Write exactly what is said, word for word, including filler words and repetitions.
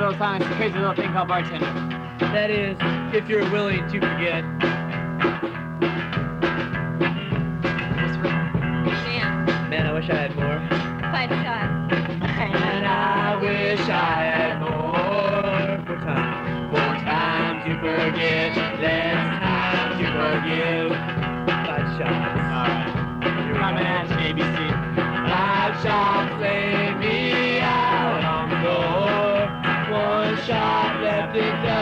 little song. It's a crazy little thing called bartender. That is, if you're willing to forget. Man. Man, I wish I had more. Five shots. And I wish I had more. More time. More time to forget. Less time to forgive. Five shots. Alright. You're coming at A B C. Five shots lay me out on the floor. One shot left it down.